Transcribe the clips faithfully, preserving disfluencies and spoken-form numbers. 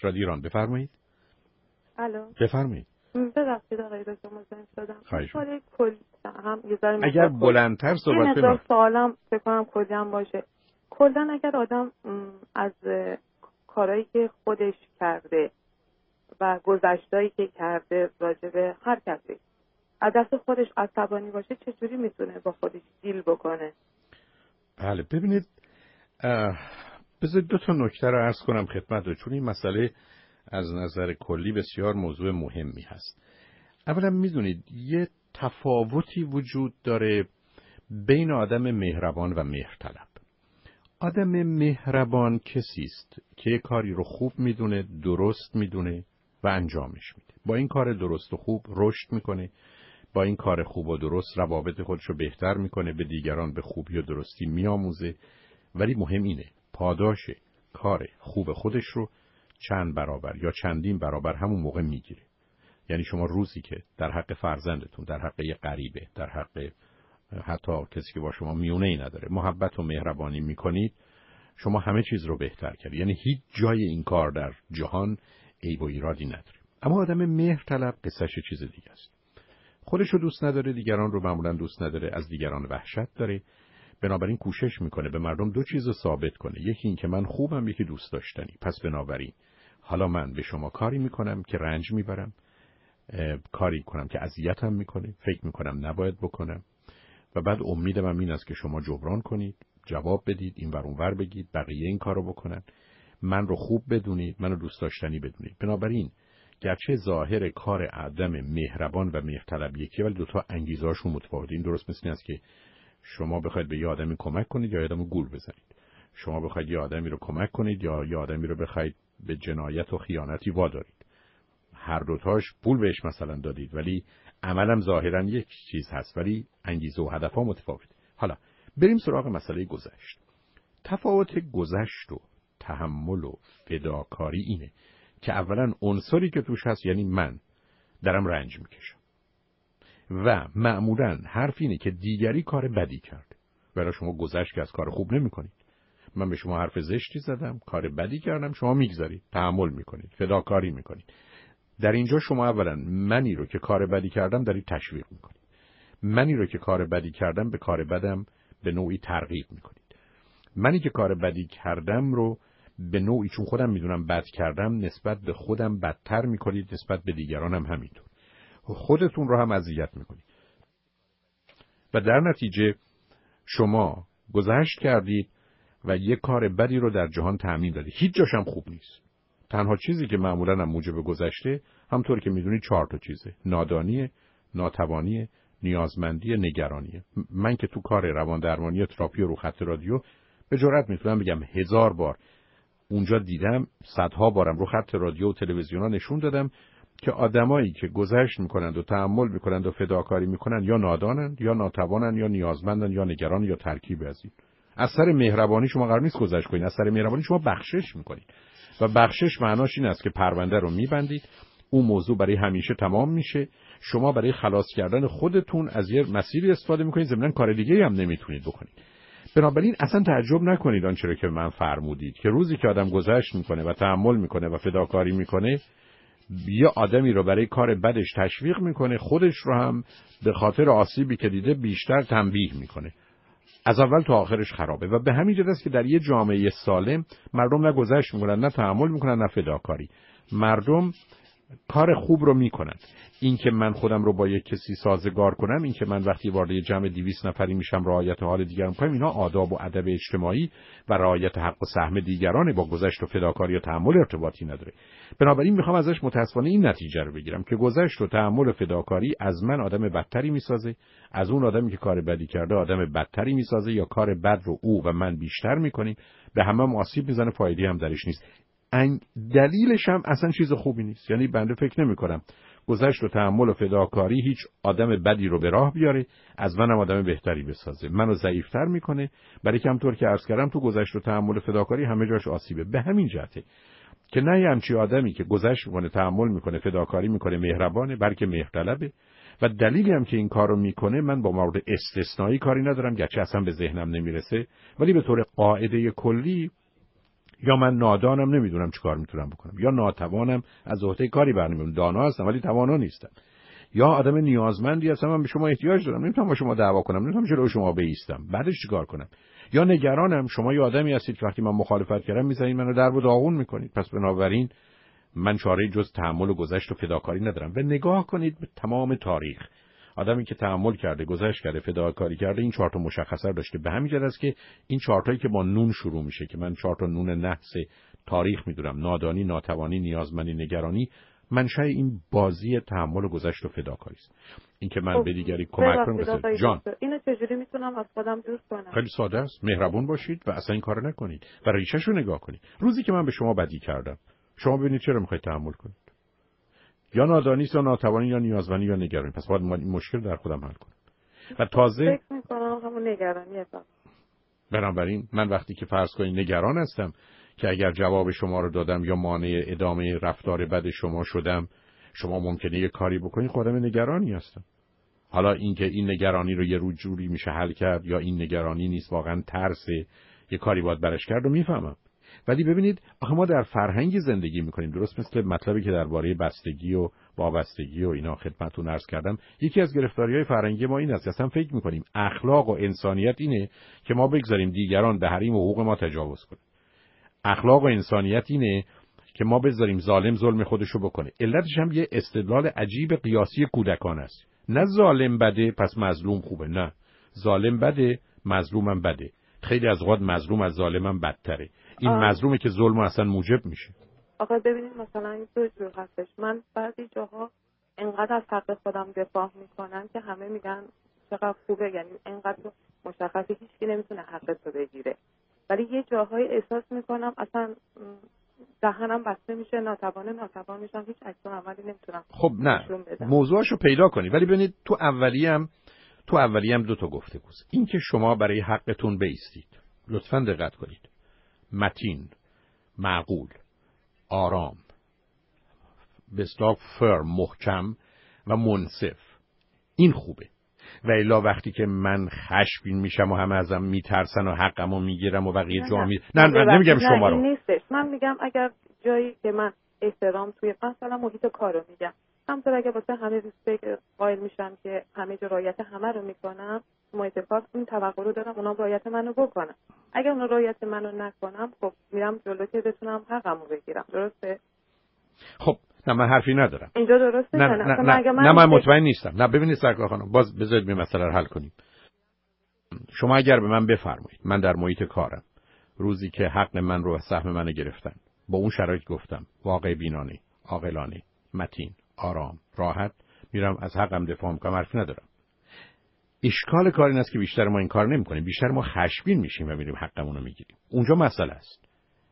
رادیو ایران. بفرمایید. الو. بفرمایید. ببخشید آقای دکتر مزاحم شدم. سوال کلی هم یه ذره اگر بلندتر صحبت کنم. سوالم فکر کنم کلی هم باشه. کلا اگر آدم از کارهایی که خودش کرده و گذشته‌ای که کرده راجع به هر کسی از دست خودش عصبانی باشه چجوری میتونه با خودش دیل بکنه؟ بله ببینید بذارید دو تا نکته رو عرض کنم خدمتتون، چون این مسئله از نظر کلی بسیار موضوع مهمی هست. اولا میدونید یه تفاوتی وجود داره بین آدم مهربان و مهرطلب. آدم مهربان کسی است که کاری رو خوب میدونه، درست میدونه و انجامش میده. با این کار درست و خوب رشد میکنه، با این کار خوب و درست روابط خودش رو بهتر میکنه، به دیگران به خوبی و درستی میآموزه. ولی مهم اینه پاداش کار خوب خودش رو چند برابر یا چندین برابر همون موقع میگیره. یعنی شما روزی که در حق فرزندتون، در حق یه غریبه، در حق حتی کسی که با شما میونه‌ای نداره محبت و مهربانی میکنید، شما همه چیز رو بهتر کردید. یعنی هیچ جای این کار در جهان عیب و ایرادی نداره. اما آدم مهرطلب قصه‌ش چیز دیگه است. خودش رو دوست نداره، دیگران رو معمولا دوست نداره، از دیگران وحشت داره. بنابراین کوشش میکنه به مردم دو چیز رو ثابت کنه. یکی این که من خوبم، یکی دوست داشتنی. پس بنابراین حالا من به شما کاری میکنم که رنج میبرم، کاری کنم که اذیتم میکنه، فکر میکنم نباید بکنم و بعد امیدم هم این است که شما جبران کنید، جواب بدید، این ور اون ور بگید، بقیه این کارو بکنن، من رو خوب بدونید، منو دوست داشتنی بدونید. بنابراین گرچه ظاهر کار آدم مهربان و مهرطلب یکیه، ولی دوتا انگیزه‌هاشون متفاوته. این درست مثل این است که شما بخواید به یه آدمی کمک کنید یا یه آدمو گول بزنید. شما بخواید یه آدمی رو کمک کنید یا یه آدمی رو بخواید به جنایت و خیانتی وادارید. هر دوتاش پول بهش مثلا دادید، ولی عملم ظاهرا یک چیز هست، ولی انگیزه و هدفها متفاوت. حالا بریم سراغ مسئله گذشت. تفاوت گذشت و تحمل و فداکاری اینه که اولا عنصری که توش هست یعنی من دارم رنج میکشم و معمولا حرف اینه که دیگری کار بدی کرد، برای شما گذشت که از کار خوب نمی کنید. من به شما حرف زشتی زدم، کار بدی کردم، شما میگذارید، تحمل میکنید، فداکاری میکنید. در اینجا شما اولا منی رو که کار بدی کردم دارید تشویق میکنید، منی رو که کار بدی کردم به کار بدم به نوعی ترغیب میکنید. منی که کار بدی کردم رو به نوعی چون خودم میدونم بد کردم نسبت به خودم بدتر میکنید، نسبت به دیگرانم همینطور. خودتون رو هم اذیت میکنید و در نتیجه شما گذشت کردید و یک کار بدی رو در جهان تأمین دادید. هیچ جاش هم خوب نیست. تنها چیزی که معمولاً هم موجب گذشته همطور که میدونید چهار تا چیزه: نادانی، ناتوانی، نیازمندی، نگرانی. من که تو کار روان درمانی تراپی و رو خط رادیو به جرئت میتونم بگم هزار بار اونجا دیدم، صدها بارم رو خط رادیو و تلویزیونا نشون دادم که آدمایی که گذشت میکنند و تحمل میکنند و فداکاری میکنند یا نادانند یا ناتوانند یا نیازمندند یا نگران یا ترکیب از این. از سر مهربانی شما قرار نیست گذشت کنید، از سر مهربانی شما بخشش میکنید و بخشش معناش این است که پرونده رو میبندید، اون موضوع برای همیشه تمام میشه، شما برای خلاص کردن خودتون از یه مسیری استفاده میکنید، ضمناً کار دیگه هم نمیتونید بکنید. بنابراین اصلا تعجب نکنید آنچه رو که من فرمودید که روزی که آدم گذشت میکنه و تحمل میکنه و فداکاری میکنه، یه آدمی رو برای کار بدش تشویق میکنه، خودش رو هم به خاطر آسیبی که دیده بیشتر تنبیه میکنه. از اول تا آخرش خرابه و به همین جهت است که در یه جامعه سالم مردم نه گذشت میکنن، نه تحمل میکنن، نه فداکاری. مردم کار خوب رو میکنن. این که من خودم رو با یک کسی سازگار کنم، این که من وقتی وارد جمع دویست نفری میشم رعایت حال دیگران کنم، اینا آداب و ادب اجتماعی و رعایت حق و سهم دیگران، با گذشت و فداکاری و تحمل ارتباطی نداره. بنابراین میخوام ازش متاسفانه این نتیجه رو بگیرم که گذشت و تحمل و فداکاری از من آدم بدتری میسازه، از اون آدمی که کار بدی کرده آدم بدتری میسازه، یا کار بد رو او و من بیشتر میکنیم، به همه آسیب میزنه، فایده هم درش نیست. دلیلش هم اصلا چیز خوبی نیست. یعنی بنده فکر نمی کنم گذشت و تحمل و فداکاری هیچ آدم بدی رو به راه بیاره، از منم آدم بهتری بسازه، منو ضعیفتر میکنه. برای که همطور که عرض کردم تو گذشت و تحمل و فداکاری همه جاش آسیبه. به همین جهته که نه همچی آدمی که گذشت میکنه، تحمل میکنه، فداکاری میکنه، مهربانه، بلکه مهرطلبه. و دلیلی هم که این کارو میکنه من با مورد استثنایی کاری ندارم، گرچه اصلا به ذهنم نمیرسه، ولی به طور قاعده کلی یا من نادانم نمیدونم چیکار میتونم بکنم، یا ناتوانم از عهده کاری برنمیام، دانا هستم ولی توانا نیستم، یا آدم نیازمندی هستم من به شما احتیاج دارم نمیتونم با شما دعوا کنم، نمیتونم جلوی شما بایستم، بعدش چیکار کنم؟ یا نگرانم شما یه آدمی هستید که وقتی من مخالفت کردم میذارید منو در و داغون میکنید، پس بنابراین من چاره جز تحمل و گذشت و فداکاری ندارم. و نگاه کنید به تمام تاریخ، آدمی که تحمل کرده، گذشت کرده، فداکاری کرده، این چهار تا مشخصه داشته. به همین جهت است که این چهار تایی که با نون شروع میشه که من چهار تا نون نحس تاریخ میدونم، نادانی، ناتوانی، نیازمندی، نگرانی، منشأ این بازی تحمل و گذشت و فداکاری است. این که من به دیگری کمک کنم مثل جان، اینو چجوری میتونم از خودم دور کنم؟ خیلی ساده است، مهربون باشید و اصلا این کارو نکنید و ریشه‌ش رو نگاه کنید. روزی که من به شما بدی کردم، شما ببینید چرا میخواید تحمل کنید؟ یا نادانی یا ناتوانی یا نیازمندی یا نگرانی. پس باید من این مشکل در خودم حل کنم. و تازه فکر میکنم همون نگرانیه. بنابراین من وقتی که فرض کنید نگران هستم که اگر جواب شما رو دادم یا مانع ادامه رفتار بد شما شدم، شما ممکنه یه کاری بکنید، خودم نگرانی هستم. حالا اینکه این نگرانی رو یه رو جوری میشه حل کرد یا این نگرانی نیست، واقعا ترسه، یه کاری باید برش کرد، رو میفهمم. ولی ببینید آخه ما در فرهنگی زندگی میکنیم، درست مثل مطلبی که درباره بستگی و وابستگی و اینا خدمتتون عرض کردم. یکی از گرفتاری‌های فرهنگی ما این است، اصلا فکر میکنیم اخلاق و انسانیت اینه که ما بگذاریم دیگران به حریم و حقوق ما تجاوز کنن. اخلاق و انسانیت اینه که ما بذاریم ظالم ظلم خودشو بکنه. علتش هم یه استدلال عجیب قیاسی کودکانه است. نه ظالم بده پس مظلوم خوبه، نه ظالم بده مظلومم بده. خیلی از اوقات مظلوم از ظالمم بدتره. این آه. مظلومه که ظلم اصلا موجب میشه. آقا ببینید مثلا این دو جور هستش. من بعضی جاها انقدر از حق خودم دفاع میکنم که همه میگن چقدر خوبه، یعنی انقدر مشخصه هیچکی نمیتونه حقت رو بگیره، ولی یه جاهای احساس میکنم اصلا دهنم بسته میشه، ناتوانه ناتوان میشم، هیچ عکس عملی نمیتونم. خب نه، موضوعشو پیدا کنی. ولی ببینید تو اولیه‌ام تو اولیه‌ام دو تا گفتگوست. این که شما برای حقتون بایستید، لطفاً دقت کنید، متین، معقول، آرام، به اصطلاح فرم، محکم و منصف، این خوبه. و الا وقتی که من خشمگین میشم و همه ازم میترسن و حقمو میگیرم و بقیه جا می نه نه نمیگم شما رو، نه نیستش. من میگم اگر جایی که من احترام توی مثلا محیط کارو میگم، همونطور اگه واسه همه ریسپکت قائل میشم که همه جا رعایت همه رو میکنم، محیط کار این توقع رو دارم اونام رعایت منو بکنن. اگر اون رعایت منو نکنم، خب میرم جلو که بتونم حقمو بگیرم. درسته؟ خب نه من حرفی ندارم. اینجا درسته نه نه نه, نه, نه, من, نه من مطمئن نیستم. نه ببینید سرکار خانم، باز بذارید به مسئله رو حل کنیم. شما اگر به من بفرمایید من در محیط کارم روزی که حق من رو و سهم من گرفتن، با اون شرایط گفتم واقع بینانه، عاقلانه، متین، آرام، راحت میرم از حقم دفاع میکنم، حرفی ندارم. اشکال کار این است که بیشتر ما این کار نمی‌کنیم، بیشتر ما خشمگین میشیم و میریم حقمون رو میگیریم. اونجا مسئله است.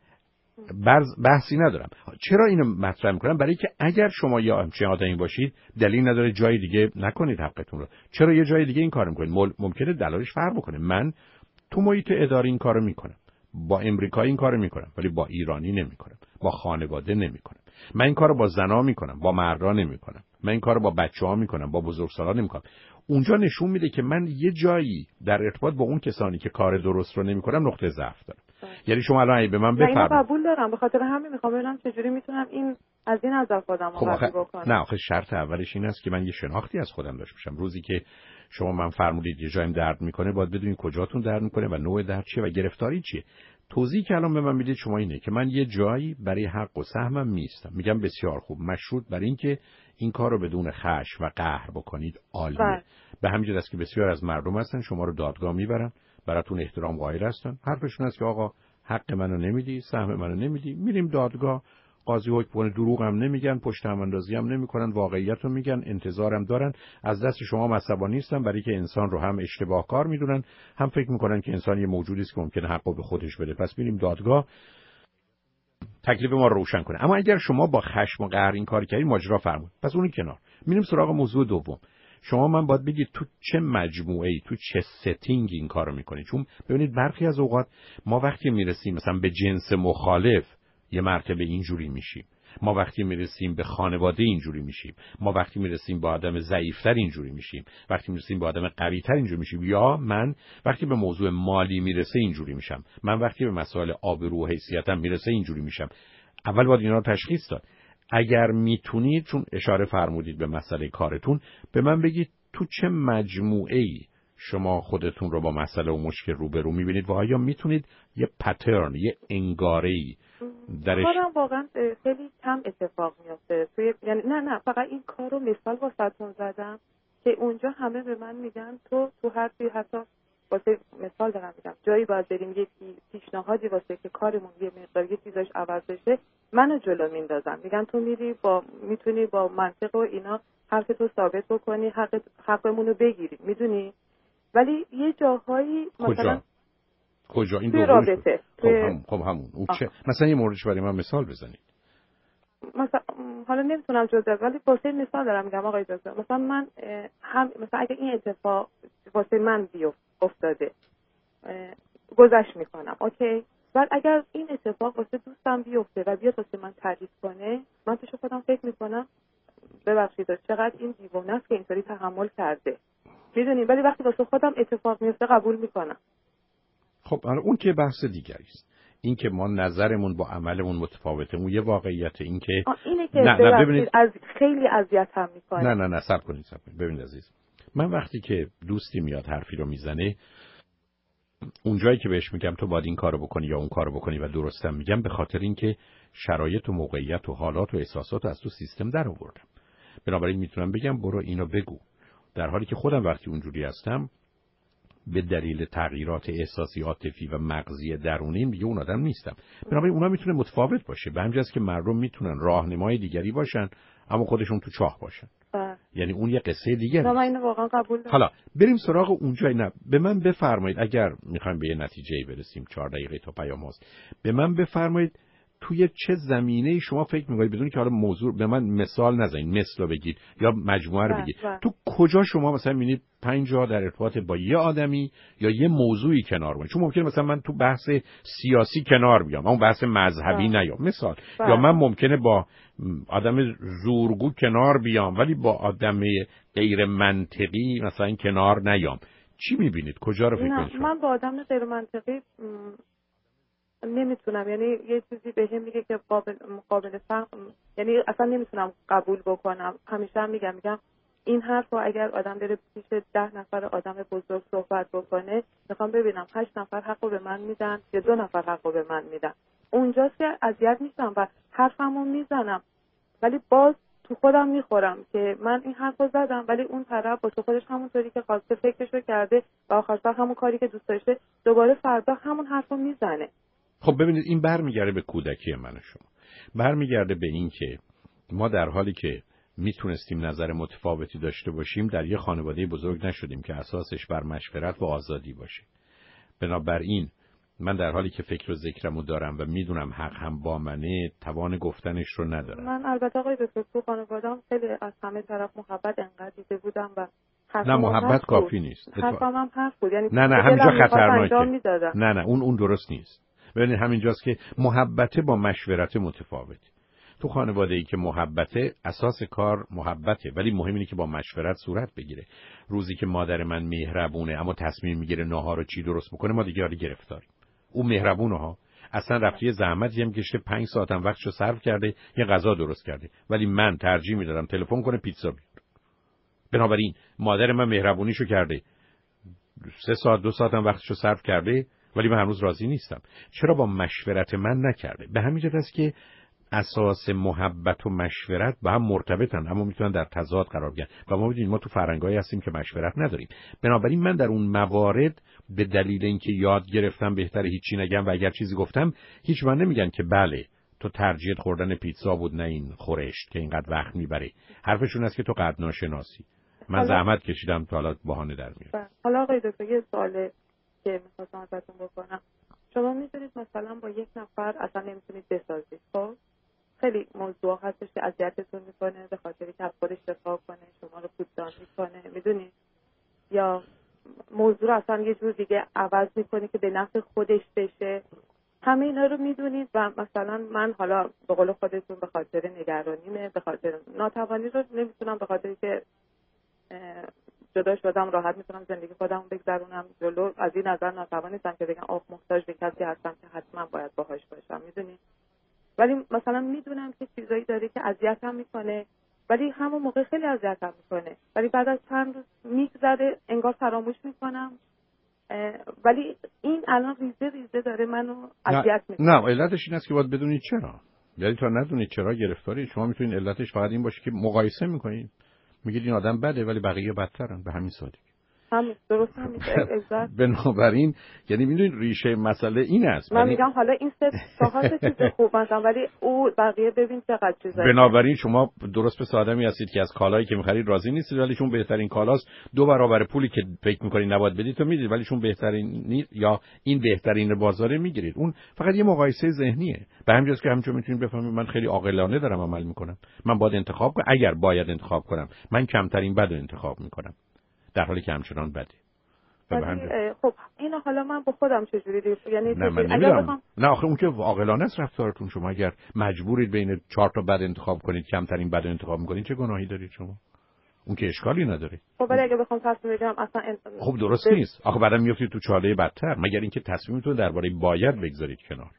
بحثی ندارم. چرا اینو مطرح میکنم؟ برای که اگر شما یا همچین آدمی باشید دلیل نداره جای دیگه نکنید حقتون رو. چرا یه جای دیگه این کارو میکنید؟ ممکنه دلایلش فرق بکنه. من تو محیط اداری این کارو میکنم، با امریکایی این کارو میکنم، ولی با ایرانی نمیکنم، با خانواده نمیکنم. من این کارو با زنا میکنم، با مردا نمیکنم. من این کارو با بچه‌ها میکنم، با بزرگسالان نمیکنم. اونجا نشون میده که من یه جایی در ارتباط با اون کسانی که کار درست رو نمیکنم نقطه ضعف دارم. یعنی شما الان به من بفرمایید. من قبول دارم، به خاطر همین میخوام ببینم چجوری میتونم این از این نظر خودم رو قوی بکنم. نه آخه شرط اولش این است که من یه شناختی از خودم داشته باشم. روزی که شما من فرمودید یه جایم درد میکنه، باید بدونید کجاتون درد میکنه و نوع درد چیه و گرفتاری چیه. توضیحی که الان به من میدید شما اینه که من یه جایی برای حق و سهمم میستم. میگم بسیار خوب، مشروط بر این که این کار رو بدون خشم و قهر بکنید، عالیه. به همین جهت است که بسیار از مردم هستن شما رو دادگاه میبرن، براتون احترام قائل هستن، حرفشون است که آقا حق منو نمیدی، سهم منو نمیدی، میریم دادگاه، قاضی حکم کنه، دروغ هم نمیگن، پشت هم اندازی هم نمیکنن، واقعیت رو میگن، انتظارم دارن. از دست شما عصبانی نیستن، برای که انسان رو هم اشتباه کار میدونن، هم فکر میکنن که انسان یه موجودی است که ممکنه حقو به خودش بده. پس میریم دادگاه، تکلیف ما رو روشن کنه. اما اگر شما با خشم و قهر این کار کردید، ماجرا فرمود. پس اون کنار. میریم سراغ موضوع دوم. شما من باید بگید تو چه مجموعه‌ای، تو چه ستینگ این کارو میکنید. چون ببینید برخی از اوقات ما وقتی میرسیم مثلا به جنس مخالف یه مرتبه اینجوری میشیم، ما وقتی میرسیم به خانواده اینجوری میشیم، ما وقتی میرسیم به آدم ضعیف‌تر اینجوری میشیم، وقتی میرسیم به آدم قوی‌تر اینجوری میشیم، یا من وقتی به موضوع مالی میرسه اینجوری میشم، من وقتی به مسائل آبرو و حیثیتم میرسه اینجوری میشم. اول باید اینا رو تشخیص داد. اگر میتونید، چون اشاره فرمودید به مسئله کارتون، به من بگید تو چه مجموعه‌ای شما خودتون رو با مسئله و مشکل روبرو میبینید و آیا میتونید یه پترن، یه انگاره‌ای درش؟ کارم واقعا خیلی کم اتفاق میفته توی، یعنی نه نه فقط این کار رو مثال واسهتون زدم که اونجا همه به من میگن تو تو هر چی، حتی واسه مثال دارم میگم جایی باید بریم یه پیشنهادی واسه که کارمون یه مقدار یه چیزاش عوض بشه، منو جلو میندازن، میگن تو میری با میتونی با منطق و اینا حرف تو ثابت بکنی، حق حقمون رو بگیری، میدونی. ولی یه جاهایی مثلا کجا کجا این توی دومش؟ رابطه خب همون خب همون اون چه؟ مثلا یه موردش برای من مثال بزنید. مثلا حالا نمیتونم جزئیات، ولی واسه مثال دارم میگم آقای دکتر. مثلا من هم مثلا اگه این اتفاق واسه من بیفته افتاده گذشت میکنم، اوکی. بعد اگر این اتفاق واسه دوستم بیفته و بیاد واسه من تعریف کنه، من پیش خودم فکر میکنم ببخشید چقدر این دیوونه است که اینطوری تحمل کرده، میدونین. ولی وقتی واسه خودم اتفاق میفته قبول میکنم. خب حالا اون که بحث دیگری است. این که ما نظرمون با عملمون متفاوته، اون یه واقعیت. این که اینه که نه نه ببینید از خیلی اذیتم میکنه. نه نه نه صبر کنید صبر کنید ببینید عزیز، من وقتی که دوستی میاد حرفی رو میزنه، اونجایی که بهش میگم تو باید این کارو بکنی یا اون کارو بکنی و درستم میگم، به خاطر اینکه شرایط و موقعیت و حالات و احساسات از تو سیستم در آوردم. بنابراین میتونم بگم برو اینو بگو، در حالی که خودم وقتی اونجوری هستم به دلیل تغییرات احساسی، عاطفی و مغزی درونیم دیگه اون آدم نیستم. بنابراین اونا میتونه متفاوت باشه، به همین جاست که مردم میتونن راهنمای دیگری باشن اما خودشون تو چاه باشن. اه. یعنی اون یه قصه دیگه نه من نیست. اینو واقعا قبول دارم. حالا بریم سراغ اونجایی. نه به من بفرمایید، اگر میخوایم به یه نتیجه‌ای برسیم، چهار دقیقه تا پیام هست، به من بفرمایید توی چه زمینه‌ای شما فکر می‌کنید، بدون که حالا موضوع به من مثال نزنید، مثلا بگید یا مجموعه رو بگید، تو کجا شما مثلا می‌بینید پنج جا در ارتباط با یه آدمی یا یه موضوعی کنار میام؟ چون ممکنه مثلا من تو بحث سیاسی کنار بیام، اون بحث مذهبی نیام مثال، یا من ممکنه با آدم زورگو کنار بیام ولی با آدم غیر منطقی مثلا کنار نیام. چی می‌بینید؟ کجا رو فکر می‌کنید؟ من با آدم غیر منطقی نمیتونم، یعنی یه چیزی بهم میگه که قابل مقابل فهم، یعنی اصلا نمیتونم قبول بکنم. همیشه هم میگم میگم این حرف رو اگر آدم بره پیش ده نفر آدم بزرگ صحبت بکنه، میخوام ببینم هشت نفر حقو به من میدن یا دو نفر حقو به من میدن. اونجاست که اذیت میشم و حرفمو میزنم، ولی باز تو خودم میخورم که من این حرفو زدم ولی اون طرف با تو خودش همونطوری که خواسته فکرشو کرده و آخر سر همون کاری که دوست داشته دوباره فردا همون حرفو میزنه. خب ببینید این برمیگرده به کودکی من و شما، برمیگرده به این که ما در حالی که میتونستیم نظر متفاوتی داشته باشیم در یه خانواده بزرگ نشدیم که اساسش بر مشورت و آزادی باشه. بنابراین من در حالی که فکر و ذکرمو دارم و میدونم حق هم با منه، توان گفتنش رو ندارم. من البته آقای دکتر تو خانواده‌ام خیلی از همه طرف محبت انقدر دیده بودم و نه محبت کافی نیست. حرفم هم حرف بود، یعنی نه نه همینجا خطرناکه. نه نه اون اون درست نیست. ببینید همینجاست که محبت با مشورت متفاوت. تو خانواده‌ای که محبته، اساس کار محبته، ولی مهم اینه که با مشورت صورت بگیره. روزی که مادر من مهربونه اما تصمیم میگیره ناهار رو چی درست بکنه، ما دیگه گرفتاریم. اون مهربونه ها اصلا رفتی زحمتی هم کشته، پنج ساعت هم وقتشو صرف کرده یه غذا درست کرده، ولی من ترجیح میدادم تلفن کنه پیتزا بیاره. بنابراین مادر من مهربونیشو کرده، سه ساعت دو ساعت هم وقتشو صرف کرده، ولی من هنوز راضی نیستم. چرا با مشورت من نکرده؟ به همین جهت است که اساس محبت و مشورت با هم مرتبطن اما میتونن در تضاد قرار بگیرن و ما میدونیم ما تو فرهنگایی هستیم که مشورت نداریم. بنابراین من در اون موارد به دلیل اینکه یاد گرفتم بهتره هیچی نگم و اگر چیزی گفتم هیچ من نمیگن که بله تو ترجیحت خوردن پیتزا بود نه این خورشت که اینقدر وقت میبره. حرفشون است که تو قد ناشناسی. من زحمت کشیدم تا حالا بهانه در میاد. حالا آقای دکتر یه سوالی که می‌خواستم ازتون بکنم، شما می‌دونید مثلا با یک نفر اصلا نمیتونید بسازید، خب خیلی موضوع هستش که اذیتتون میکنه به خاطری که از خودش دفاع کنه، شما رو پوددار میکنه، میدونید، یا موضوع رو اصلا یه جور دیگه عوض میکنه که به نفع خودش بشه. همه اینا رو میدونید و مثلا من حالا به قول خودتون به خاطر نگرانیمه، به خاطر ناتوانی رو نمیتونم، به خاطر که جدا شدم راحت میتونم زندگی خودم بگذرونم جلو، از این نظر ناتوان نیستم که بگم آخ محتاج به کسی هستم که حتما باید باهاش باشم، میدونید. ولی مثلا میدونم که چیزایی داره که اذیتم میکنه، ولی همون موقع خیلی اذیتم میکنه، ولی بعد از چند روز میگذره انگار فراموش میکنم. ولی این الان ریزه ریزه داره منو اذیت میکنه. نه علتش این است که باید بدونید چرا. یعنی تا ندونید چرا گرفتاری، شما میتونید علتش فقط این باشه که مقایسه میکنید، میگید این آدم بده ولی بقیه بدترن، به همین سادگی. همین درست همین اگزکت. بنابراین یعنی میدونید ریشه مسئله این است. من میگم حالا این سه چهار چیز خوب مثلا، ولی او بقیه ببین چقدر چیزایی. بنابراین شما درست پس آدمی هستید که از کالایی که می‌خرید راضی نیستید، ولی چون بهترین کالاست دو برابر پولی که فکر می‌کنید نباید بدید تو میدید، ولی چون بهترین نیست یا این بهترین بازاره میگیرید. اون فقط یه مقایسه ذهنیه. به همین جاست که همچون میتونید بفهمید من خیلی عاقلانه دارم عمل میکنم، من باید انتخاب کنم، اگر باید انتخاب کنم من کمترین بد رو انتخاب میکنم در حالی که همچنان بده. خب اینو حالا من با خودم چجوری دید؟ یعنی نه من نمیدونم. بخوام... نه آخه اون که عاقلانه است رفتارتون. شما اگر مجبورید بین چهار تا بد انتخاب کنید کمترین بد انتخاب میکنید چه گناهی دارید شما؟ اون که اشکالی نداره. خب ولی اگه بخوام تصمیم بگیرم اصلا انت... خب درست ده... نیست. آخه بعدم میافتید تو چاله بدتر، مگر اینکه تصمیمتون درباره باید بگذارید کنار.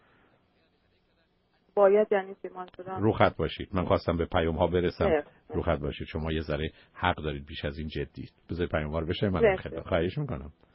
باید یعنی چی؟ منظورم رو خط باشید. من خواستم به پیام ها برسم. نه. رو خط باشید. شما یه ذره حق دارید بیش از این جدی. بذار پیام ها رو بشه من خدمت خواهش میکنم.